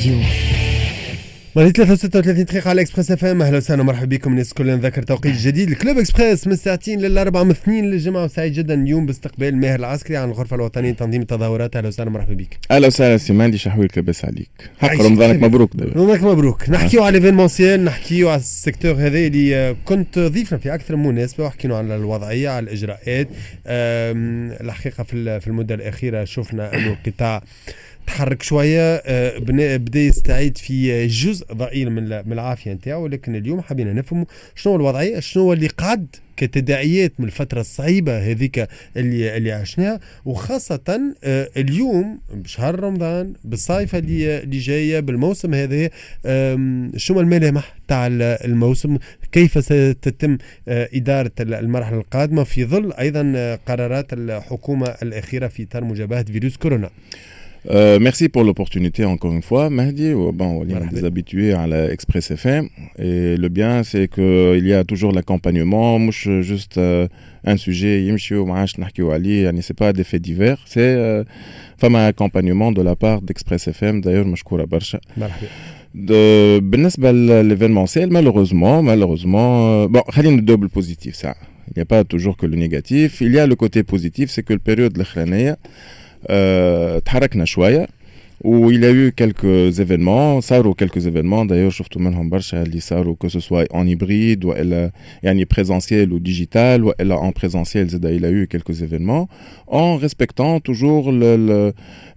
راديو. مريت 33 دقيقة على اكسبريس اف ام. اهلا وسهلا ومرحبا بكم الناس الكل. نذكر توقيت جديد الكلوب اكسبريس من الساعتين للأربعة من 2 للجمعة، وسعيد جدا اليوم باستقبال ماهر العسكري عن الغرفة الوطنية لتنظيم التظاهرات. اهلا وسهلا ومرحبا بك. اهلا وسهلا سي مهدي، شحويك لاباس عليك؟ حق رمضانك مبروك. رمضانك مبروك. نحكيو على ليفينمونسيال، نحكيو على السيكتور هذا اللي كنت ضيفنا في اكثر من مناسبة، وحكينا على الوضعية على الاجراءات. الحقيقة في المدة الأخيرة شفنا انه القطاع تحرك شويه، بدا يستعيد في جزء ضئيل من العافيه نتاعو، ولكن اليوم حبينا نفهموا شنو الوضعيه، شنو اللي قعد كتداعيات من الفتره الصعيبه هذيك اللي عشناها، وخاصه اليوم بشهر رمضان، بالصيفه اللي جايه، بالموسم هذا. شنو الملامح تاع الموسم؟ كيف ستتم اداره المرحله القادمه في ظل ايضا قرارات الحكومه الاخيره في اطار مجابهه فيروس كورونا؟ Merci pour l'opportunité encore une fois, Mahdi. Bon, on est des habitués à l'Express FM. Et le bien, c'est qu'il y a toujours l'accompagnement. Moi, juste un sujet, c'est pas des faits divers. C'est un accompagnement de la part d'Express FM. D'ailleurs, je suis Barsha. بالنسبة l'événementiel, malheureusement, bon, خلينا double positif ça. Il n'y a pas toujours que le négatif. Il y a le côté positif, c'est que la période الأخرانية تحركنا شوية، où il y a eu quelques événements. صاروا quelques événements d'ailleurs شفتوا منهم برشا اللي صاروا que ce soit en hybride وإلا يعني présentiel ou digital وإلا en présentiel. زاد il y a eu quelques événements en respectant toujours le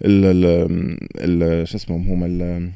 شو اسمهم هما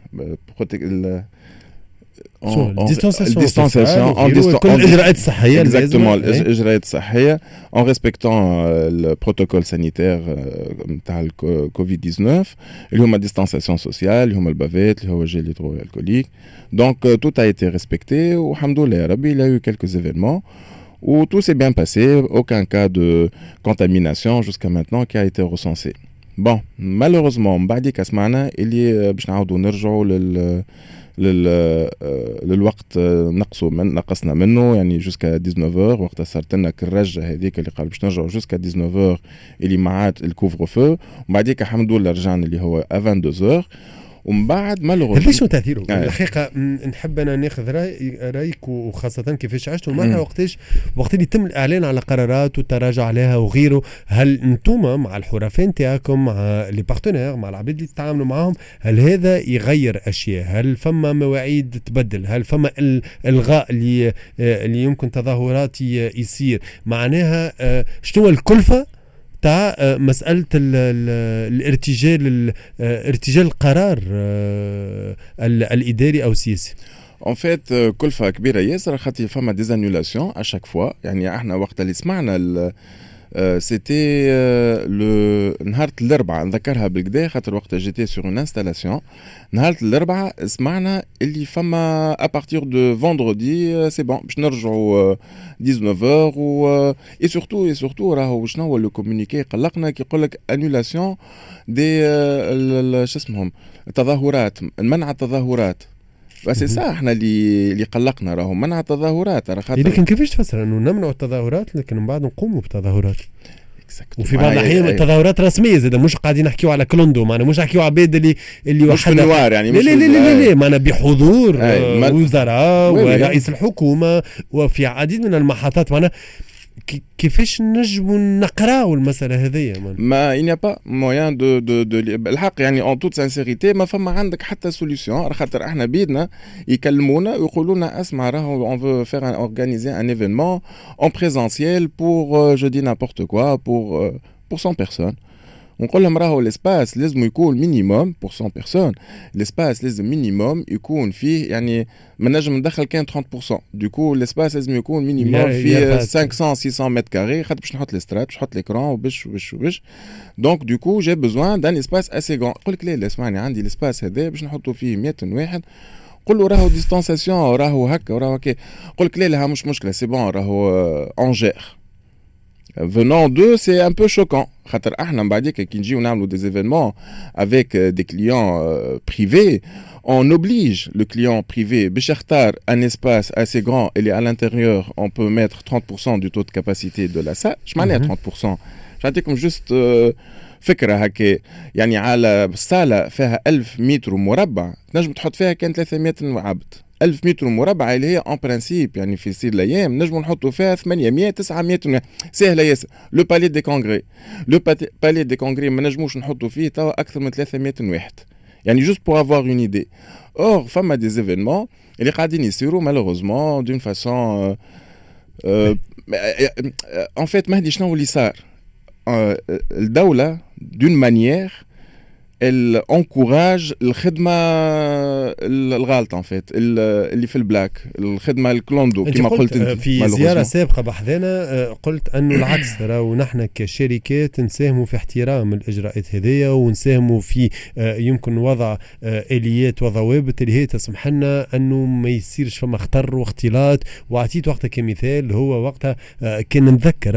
distanciation, exactement, l'إجراءات الصحية, en respectant le protocole sanitaire de Covid-19, il y a une distanciation sociale, il y a le bavette, il y a le gel hydroalcoolique. Donc tout a été respecté. Alhamdoulilah, il y a eu quelques événements où tout s'est bien passé, aucun cas de contamination jusqu'à maintenant qui a été recensé. Bon, malheureusement, بعد كسمعنا اللي باش نعاودوا نرجعوا للوقت نقصنا منه يعني جوسكا 19h. وقت صارت لنا الرجه هذيك اللي قال باش نرجعوا جوسكا 19h اللي معات الكوفر فو، وبعديك الحمد لله رجعنا اللي هو 22h. ومن بعد مالوغوز ليش تاثيره الحقيقه نحب انا ناخذ رايك، وخاصه كيفاش عشتوا المرحله وقت اللي يتم الاعلان على قرارات والتراجع عليها وغيره. هل انتم مع الحرفاء نتاعكم، مع لي بارتنير، مع العباد اللي تتعاملوا معهم، هل هذا يغير اشياء؟ هل فما مواعيد تبدل؟ هل فما الغاء اللي يمكن تظاهرات يصير؟ معناها شنو الكلفه تاع مسألة الارتجال القرار الإداري أو السياسي؟ En fait, كلفة كبيرة ياسر، خاطر فما des annulations à chaque fois. يعني احنا وقت اللي سمعنا c'était le نهار الأربعاء، نذكرها بالكدا خاطر وقت جيتي sur une installation. نهار الأربعاء سمعنا اللي فما à partir de vendredi c'est bon باش نرجعوا 19h et surtout راهو شنو هو لو كومونيكي قلقنا كي يقول لك annulation دي شو اسمهم التظاهرات، منع التظاهرات. بس صح احنا اللي قلقنا راهو منع التظاهرات. لكن كيفاش تفسر انه نمنع التظاهرات لكن من بعد نقوموا بتظاهرات؟ وفي بعض الاحيان التظاهرات رسميه زاد، مش قاعدين نحكيو على كلوندو، معنا مش نحكيو عباد اللي مش في النوار يعني، مش لا معنا بحضور وزراء ورئيس الحكومه وفي عديد من المحطات. معنا كيفاش نجموا نقراو المسألة هذه؟ ما il n'y a pas moyen de الحق يعني en toute sincérité ما فما عندك حتى solution. خاطر احنا بيدنا يكلمونا ويقولونا اسمع راهو on veut faire organiser un événement en présentiel pour je dis n'importe quoi pour 100 personnes. ونقول لهم راهو الاسباس لازم يكون مينيموم pour 100 personnes. الاسباس لازم مينيموم يكون فيه يعني ما نجم ندخل كان 30%. دوكو الاسباس لازم يكون مينيموم فيه 500 600 متر كاري، خاطر باش نحط الاسترات، باش نحط ليكران وباش دونك دوكو جي بيزوان دان اسباس اسي غران. يقول لك لا اسمعني عندي الاسباس هذا باش نحطوا فيه 100 واحد، قول له راهو ديستانسياسيون راهو هكا وراهو هكا. يقول لك لا مش مشكله سي بون راهو اونجير. Venant d'eux, c'est un peu choquant. خاطر احنا بعديك كي نجيو نعملوا des événements avec des clients privés, on oblige le client privé باش يختار un espace assez grand et à l'intérieur on peut mettre 30% du taux de capacité de la salle. Je m'en ai à 30%. j'indique juste فكره هكا يعني على صاله فيها 1000 متر مربع تنجم تحط فيها كان 300 عبد. 1000 متر مربع اللي هي ان برانسيب يعني في سير الايام نجموا نحطوا فيها 800 900 سهله ياسر. لو بالي دي كونغري، لو بالي دي كونغري ما نجموش نحطوا فيه توا اكثر من 300 واحد يعني جوست بور افوار اون ايدي. اور فما دي زيفينمون اللي قاعدين يصيروا مالوغوزمون دون فاسون ان فيت مهدي شنو اللي صار الدوله دون مانيير الانكوراج الخدمه الغالطه ان فيت اللي في البلاك الخدمه الكلوندو كما قلت انت في زياره سابقه بحذانا قلت انه العكس راهو نحن كشركات نساهموا في احترام الاجراءات هذيا ونساهموا في يمكن وضع اليات وضوابط اللي هي تسمح لنا انه ما يصيرش فما خطر واختلاط. واعطيت وقتها كمثال هو وقتها كان نتذكر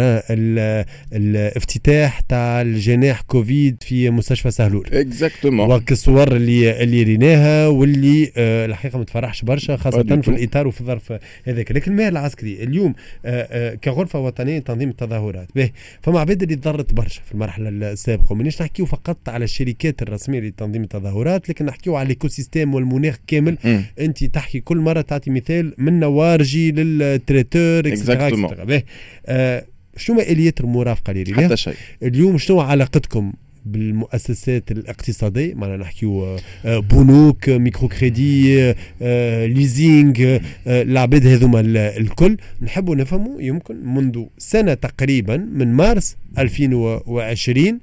الافتتاح تاع الجناح كوفيد في مستشفى سهلول اكزاكتومون والصور اللي ريناها واللي الحقيقه ما تفرحش برشا خاصه في الاطار وفي الظرف هذاك. لكن المال العسكري اليوم كغرفه وطنيه تنظيم التظاهرات به فما عباد اللي تضرت برشا في المرحله السابقه ومانيش نحكيو فقط على الشركات الرسميه لتنظيم التظاهرات لكن نحكيو على الايكو سيستيم والمناخ كامل. انت تحكي كل مره تعطي مثال من نوارجي للتريتور اكسترا. شنو اليات المرافقه اللي حتى شيء اليوم؟ شنو علاقتكم بالمؤسسات الاقتصادية؟ معنا نحكيو بنوك ميكرو كريدي ليزينغ العباد هذوما الكل نحبوا نفهموا يمكن منذ سنة تقريبا من مارس 2020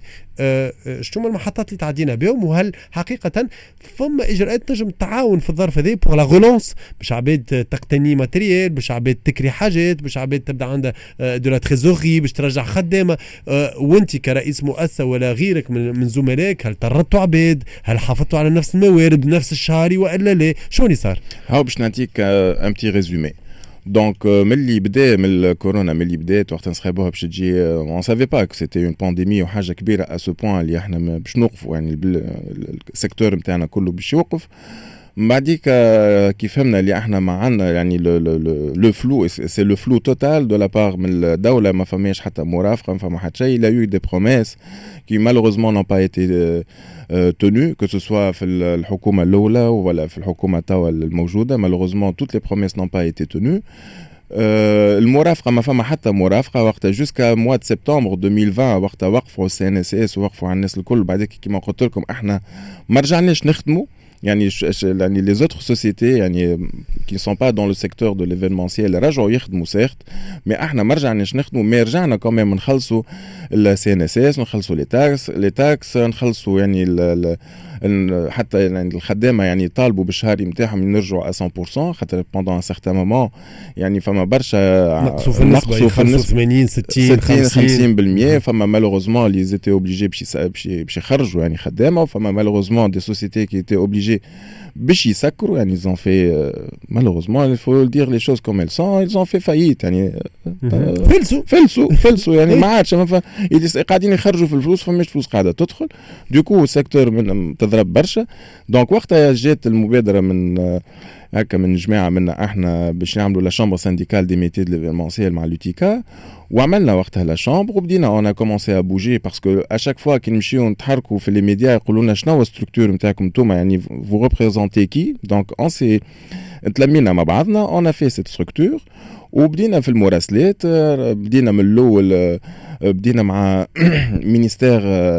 شنو المحطات اللي تعدينا بهم وهل حقيقة فما إجراءات نجم تعاون في الظرف هذا بور لا غولونس باش عباد تقتني ماتريال باش عباد تكري حاجات باش عباد تبدا عندها دو لا تريزوري باش ترجع خدامة وانت كرئيس مؤسسة ولا غيرك من زملائك هل طردتوا عباد؟ هل حافظتوا على نفس الموارد بنفس الشهري والا لا؟ شو اللي صار؟ هاو باش نعطيك ان بتي ريزومي. دونك ملي بدا من الكورونا ملي بدات وقت نسخبوها باش تجي اون سافي با كو سيتي اون بانديمي وحاجه كبيره ا سو بوين اللي احنا باش نوقفوا يعني السيكتور نتاعنا كله باش يوقف. بعديك كي فهمنا اللي احنا ما عندنا يعني لو فلو سي لو فلو توتال دو لا بار من الدوله ما فماش حتى مرافقه ما فما حتى شيء. لا يو دي بروميس كي مالوغوزمون نون با ايتي تونو كو سو سوا في الحكومه الاولى ولا في الحكومه توا الموجوده. مالوغوزمون توت لي بروميس نون با ايتي تونو. المرافقه ما فما حتى مرافقه وقتها جوسكا موا دو سبتمبر 2020 وقتها وقفوا السي ان اس اس ووقفوا على الناس الكل. بعدك كيما قلت لكم احنا ما رجعناش نخدموا يعني les autres sociétés يعني qui sont pas dans le secteur de l'événementiel رجعوا يخدموا سيرت mais احنا ما رجعناش نخدموا mais رجعنا quand même نخلصوا السي ان اس اس نخلصوا لي تاكس نخلصوا يعني حتى يعني الخدامه يعني طالبوا بالشهري نتاعهم يرجعوا 100% خاطر بوندون ان سيغتان مومون يعني فما برشا نقصوا في النسبه 80 60 50% فما مالوغوزمون اللي زيتي اوبليجي باش يخرجوا يعني خدامه وفما مالوغوزمون دي سوسيتي كي ايتي اوبليجي باش يسكروا يعني ils ont fait malheureusement il faut dire les choses comme elles sont ils ont fait faillite يعني فلسوا يعني ما عادش قاعدين يخرجوا في الفلوس فماش فلوس قاعده تدخل دوكو السيكتور من تضرب برشا. دونك وقتها جات المبادره من هكا من جماعه منا احنا باش نعملوا لا شامبر سينديكال دي ميتي دو ليفينمونسيال مع لوتيكا وعملنا وقتها لا شامبر وبدينا اون كومونسي ا بوجي باسكو ا شاك فوا كي نمشيو نتحركوا في لي ميديا يقولوا لنا شنو هو الستركتور نتاعكم نتوما يعني فو ريبريزونتي كي. دونك اون سي تلمينا مع بعضنا اون في سيت ستركتور وبدينا في المراسلات. بدينا من الاول بدينا مع مينيستير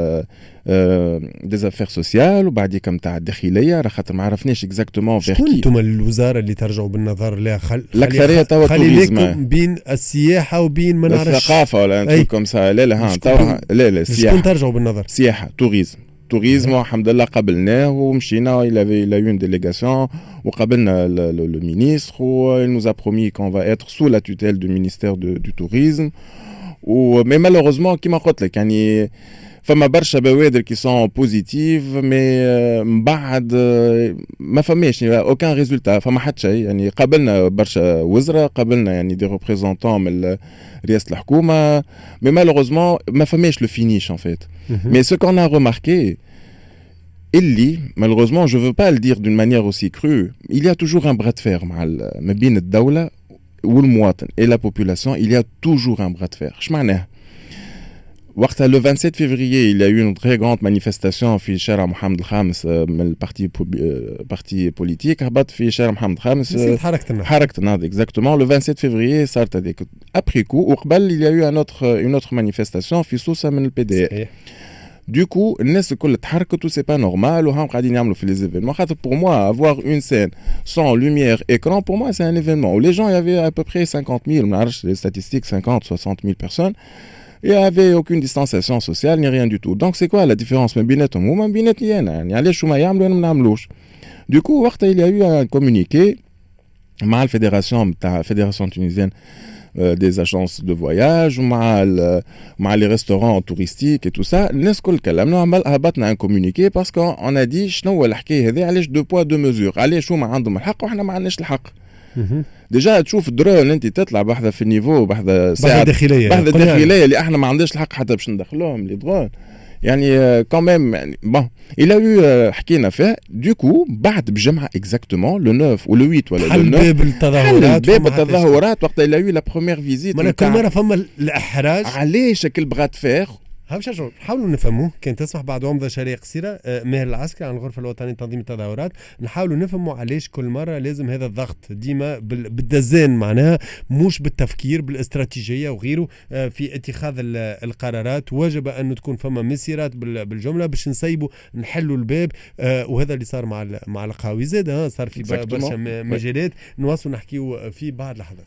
دي زافير سوسيال وبعديك نتاع الداخليه راه خاطر ما عرفناش اكزاكتومون فير كي. شكون انتم الوزاره اللي ترجعوا بالنظر لها الاكثريه توا التوريزم بين السياحه وبين ما نعرفش الثقافه ولا انتو كوم سا لا ها توا لا السياحه شكون ترجعوا بالنظر سياحه توريزم الحمد لله قبلناه ومشينا il a eu une délégation وقابلنا le ministre il nous a promis qu'on va être sous la tutelle du ministère du tourisme mais malheureusement كما قلت لك يعني فما برشا بوادر كي سون بوزيتيف مي من بعد ما فماش اوكان ريزولتا فما حتى شيء. يعني قابلنا برشا وزراء قابلنا يعني دي ريبريزونطون من رئاسه الحكومه مي مالوغوزمون ما فماش لو فينيش ان فيت. مي سو كون ا ريماركي اللي malheureusement je veux pas le dire d'une manière aussi crue il y a toujours un bras de fer ما بين الدوله والمواطن et la population il y a toujours un bras de fer. اش معناه؟ وقتها le 27 février il y a eu une très grande manifestation في شارع محمد الخامس من البارتي بارتي بوليتيك هبط في شارع محمد الخامس حركة النهضة exactement le 27 février صارت هذيك après coup وقبل il y a eu une autre manifestation في سوسة من الPDR. Du coup, الناس الكل تحركت c'est pas normal وهم قاعدين يعملوا في les événements. خاطر pour moi avoir une scène sans lumière écran pour moi c'est un événement où les gens il y avait à peu près 50 000 ما نعرفش les statistiques 50 60 000 personnes. Il n'y avait aucune distanciation sociale ni rien du tout. Donc c'est quoi la différence من بيناتهم وما بيناتني انا يعني علاش هما يعملوا انا ما نعملوش. Du coup وقتها il y a eu un communiqué مع الفيدراسيون تاع fédération tunisienne des agences de voyage مع les restaurants touristiques et tout ça الناس كل كلامنا هبطنا un communiqué parce qu'on a dit شنو الحكايه هذه علاش deux poids deux mesures علاش هما عندهم الحق وإحنا ما عندناش الحق. ديجا تشوف درون انت تطلع بحذا في النيفو بحذا ساعه بحذا داخليه اللي احنا ما عندناش الحق حتى باش ندخلوهم لي درون يعني كوميم يعني بون الى حكينا فيه دوكو بعد بجمعه اكزاكتومون لو 9 ولا 8 ولا حل باب التظاهرات وقت الى لا بروميير فيزيت كل مره فما الاحراج علاش كل بغات فيغ شجر نحاولوا نفهموا كان تسمح بعد ومضة شريعة قصيرة ماهر العسكري عن الغرفة الوطنية لتنظيم التظاهرات نحاولوا نفهموا علاش كل مرة لازم هذا الضغط ديما بالدزان معناها مش بالتفكير بالاستراتيجية وغيره في اتخاذ القرارات وجب أن تكون فما مسيرات بالجملة باش نسيبوا نحلوا الباب وهذا اللي صار مع القهوي زاد صار في برشا مجالات نواصل نحكيوا في بعض لحظات.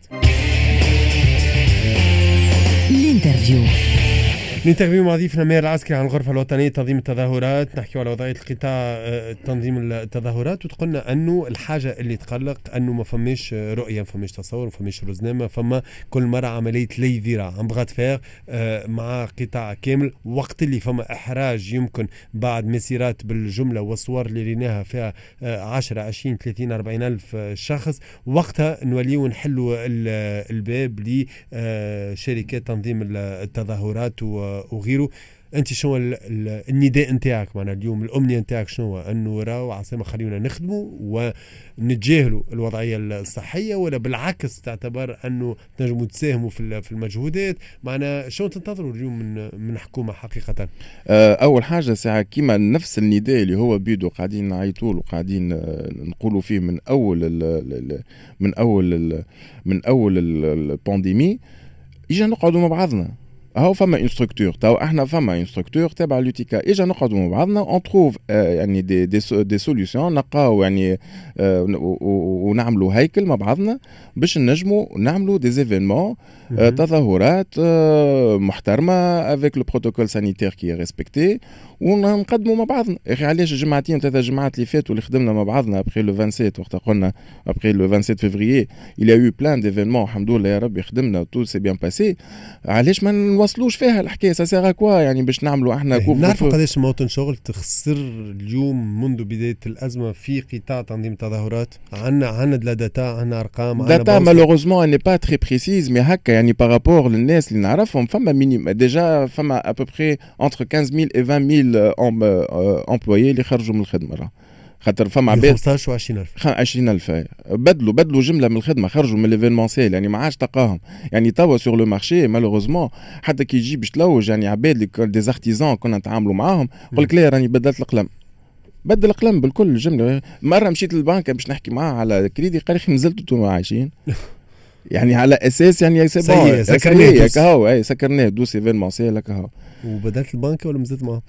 الانترفيو مع ضيفنا ماهر العسكري عن الغرفة الوطنية لتنظيم التظاهرات نحكي على وضعية القطاع تنظيم التظاهرات وتقولنا أنه الحاجة اللي تقلق أنه ما فماش رؤية ما فماش تصور ما فماش رزنامة فما كل مرة عملية لي ذراع عم بغات فيغ مع قطاع كامل وقت اللي فما إحراج يمكن بعد مسيرات بالجملة والصور اللي ريناها فيها 10 20 30 40 ألف شخص وقتها نوليو نحلوا الباب لشركات تنظيم التظاهرات وغيره. انت شنو النداء نتاعك معنا اليوم الامنيه نتاعك شنو انه راهو عاصمه خلينا نخدموا ونتجاهلوا الوضعيه الصحيه ولا بالعكس تعتبر انه تنجموا تساهموا في المجهودات معنا شنو تنتظروا اليوم من حكومه حقيقه؟ اول حاجه ساعه كيما نفس النداء اللي هو بيدو قاعدين نعيطوا له وقاعدين نقولوا فيه من اول البانديمي اجا نقعدوا مع بعضنا. هاو فما اون ستركتور تاو احنا فما اون ستركتور تابع لوتيكا اجا نقعدوا مع بعضنا اون تروف يعني دي سوليوشن نلقاو يعني ونعملوا هيكل مع بعضنا باش نجموا نعملوا دي زيفينمون تظاهرات محترمه افيك لو بروتوكول سانيتير كي ريسبكتي ونقدموا مع بعضنا. اخي علاش جمعتين 3 جمعات اللي فاتوا اللي خدمنا مع بعضنا ابري لو 27 وقت قلنا ابري لو 27 فيفريي il y a eu plein d'événements الحمد لله يا ربي خدمنا تو سي بيان باسي علاش ما نوصلوش فيها الحكايه سا كوا يعني باش نعملوا احنا نعرفوا قداش موطن شغل تخسر اليوم منذ بدايه الازمه في قطاع تنظيم التظاهرات. عندنا داتا عندنا ارقام داتا مالوغوزمون ني با تري بريسيز مي هكا يعني بارابور للناس اللي نعرفهم فما مينيم ديجا فما ابوبري انتر 15000 et 20000 امبلويي اللي خرجوا من الخدمه خاطر فما عباد 15 و 20000 بدلوا جمله من الخدمه خرجوا من ليفينمونسيال يعني ما عادش تلقاهم يعني توا سور لو مارشي مالوغوزمون حتى كي يجي باش تلوج يعني عباد دي زارتيزان كنا نتعاملوا معاهم يقول لك لا راني بدلت القلم بدل القلم بالكل الجمله. مره مشيت للبنك باش نحكي معاه على كريدي قال لي نزلتوا انتم عايشين يعني على اساس يعني سكرناه كهو سكرناه دوس ايفينمونسيال كهو وبدلت البنك ولا مزلت معاه؟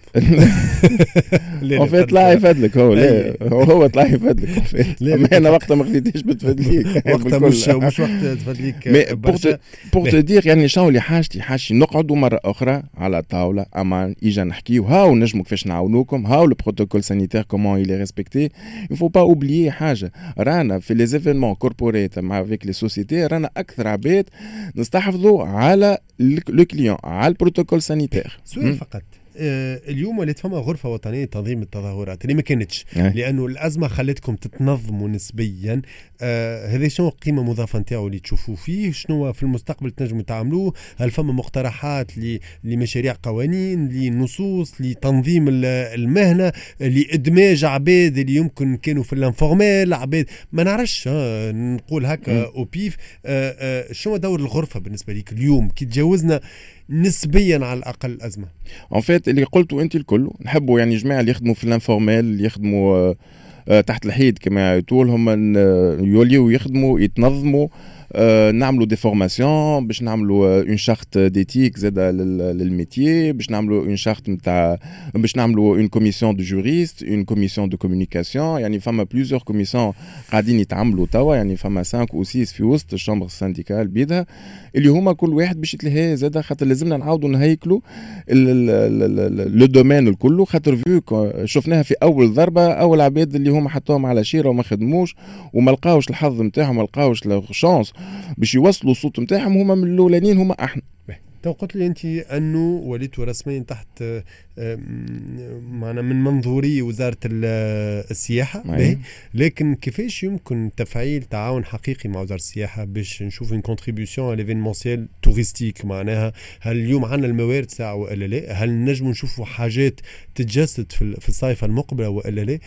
وفي طلع يفدلك هو لا هو طلع يفدلك اما انا وقتها ما خديتيش بتفدليك وقتها مش وقت تفدليك بور تو دير يعني شنو اللي حاجتي نقعدوا مره اخرى على طاوله اما اجا نحكيو هاو نجموا كيفاش نعاونوكم هاو لو بروتوكول سانيتير كومون يلي ريسبكتي يفو با اوبليي حاجه رانا في لي زيفينمون كوربوريت مع افيك لي سوسيتي رانا اكثر عباد نستحفظوا على لو كليون على البروتوكول سانيتير. سؤال فقط اليوم ولات فما غرفة وطنية لتنظيم التظاهرات اللي ما كانتش لأنه الأزمة خلتكم تتنظموا نسبيا هذا شنو القيمة مضافة نتاعو اللي تشوفوا فيه شنو في المستقبل تنجموا تعملوه هل فما مقترحات لمشاريع قوانين لنصوص لتنظيم المهنة لإدماج عباد اللي يمكن كانوا في الانفورمال عباد ما نعرفش نقول هكا أو بيف شنو دور الغرفة بالنسبة لك اليوم كي تجاوزنا نسبيا على الاقل الازمه؟ ان فيت اللي قلته انت الكل نحبوا يعني جماعه اللي يخدموا في الانفورمال، اللي يخدموا تحت الحيط كما يقول هم يوليو يخدموا يتنظموا. نعملوا دي فورماسيون باش نعملوا اون شارت ديتيك زاده للميتيي، باش نعملوا اون شارت نتاع، باش نعملوا اون كوميسيون دو جوريست، اون كوميسيون دو كومونيكاسيون. يعني فما بليزيور كوميسيون قاعدين يتعملوا توا، يعني فما 5 او 6 في وسط الشامبر السانديكال بيدها، اللي هما كل واحد باش يتلهي زاده، خاطر لازمنا نعاودوا نهيكلوا لو دومين الكل، خاطر فيو شفناها في اول ضربه، اول عباد اللي هما حطوهم على شيره وما خدموش وما لقاوش الحظ نتاعهم، ما لقاوش الشانس باش يوصلوا الصوت نتاعهم، هما من الاولانيين هما احنا. تو قلت لي انت انه وليتوا رسميا تحت معنا من منظوري وزاره السياحه، لكن كيفاش يمكن تفعيل تعاون حقيقي مع وزاره السياحه باش نشوف ان كونتريبيوشن ليفينمونسيال توريستيك؟ معناها هل اليوم عندنا الموارد ساعه والا لا؟ هل نجموا نشوفوا حاجات تتجسد في الصيف المقبله والا لا؟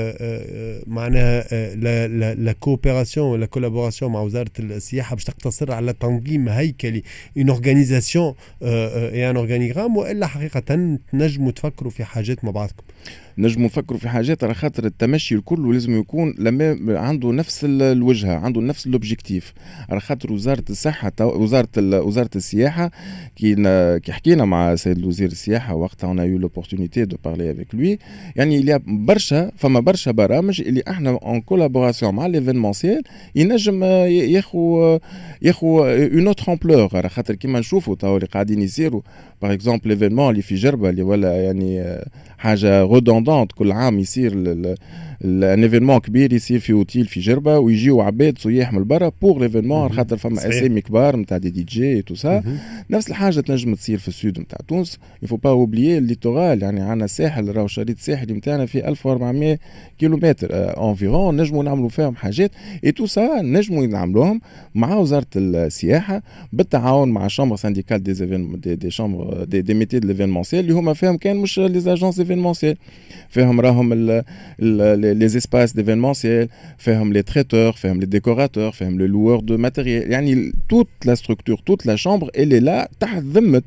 معناها لا كوبيراسيون ولا كولابوراسيون مع وزاره السياحه باش تقتصر على تنظيم هيكلي، اون اورغانيزاسيون ان اورغانيغرام، والا حقيقه نجموا تفكروا في حاجات مع بعضكم؟ نجموا نفكروا في حاجات على خاطر التمشي الكل لازم يكون لما عنده نفس الوجهه، عنده نفس الاوبجيكتيف. على خاطر وزاره الصحه وزاره السياحه كي حكينا مع سيد وزير السياحه وقتها انا يو لوبورتونيتي دو بارلي افيك لوي، يعني اللي فما برشا برامج اللي احنا اون كولابوراسيون مع ليفينمونسيال ينجم ياخو اون اوتر امبلور. على خاطر كيما نشوفوا تو اللي قاعدين يصيروا باغ اكزومبل ليفينمون اللي في جربه اللي ولا يعني حاجه رودوندونت، كل عام يصير ان ايفينمون كبير يصير في اوتيل في جربه ويجيو عباد سياح من برا بور ليفينمون، خاطر فما اسامي كبار نتاع دي جي تو سا. نفس الحاجه تنجم تصير في السود نتاع تونس. يفو با اوبليي الليتورال، يعني عندنا الساحل، راهو الشريط الساحلي نتاعنا في 1400 كيلومتر انفيرون، نجموا نعملوا فيهم حاجات اي تو سا، نجموا نعملوهم مع وزاره السياحه بالتعاون مع شامبر سانديكال دي شامبر دي ميتي دو ليفينمونسيال اللي هما فيهم كان مش لي زاجونس ايفينمونسيال، فيهم راهم les espaces d'événementiel, فيهم les traiteurs, فيهم les décorateurs, فيهم les loueurs de matériel. يعني toute la structure, toute la chambre elle est là تحت ذمة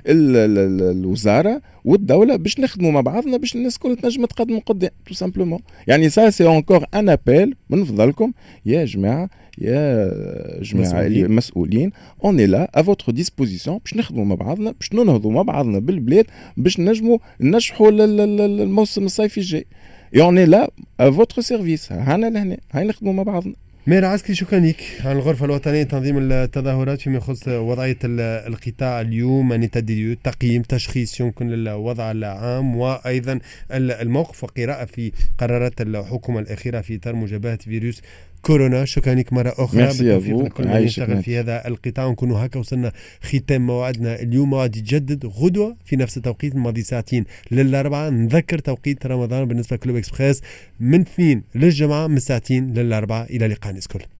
الوزارة والدولة باش نخدموا مع بعضنا باش الناس كل تنجم تقدم قدام tout simplement. يعني ça c'est encore un appel من فضلكم يا جماعة المسؤولين، on est là à votre disposition باش نخدموا مع بعضنا، باش ننهضوا مع بعضنا بالبلاد، باش نجموا ننجحوا الموسم الصيفي الجاي. Et on est là à votre service. هانا لهنا هاي نخدموا مع بعضنا. مير عسكري شكرا لك عن الغرفة الوطنية لتنظيم التظاهرات فيما يخص وضعية القطاع اليوم، أن تديو تقييم تشخيص يمكن للوضع العام وأيضا الموقف وقراءة في قرارات الحكومة الأخيرة في إطار مجابهة فيروس كورونا. شكرا لك مرة أخرى، بالتوفيق لكل من يشتغل في هذا القطاع، ونكونوا هكا وصلنا ختام موعدنا اليوم. موعد يتجدد غدوة في نفس التوقيت، الماضي ساعتين للأربعة. نذكر توقيت رمضان بالنسبة لكلوب إكسبريس من 2 للجمعة من ساعتين للأربعة. إلى اللقاء نسكل.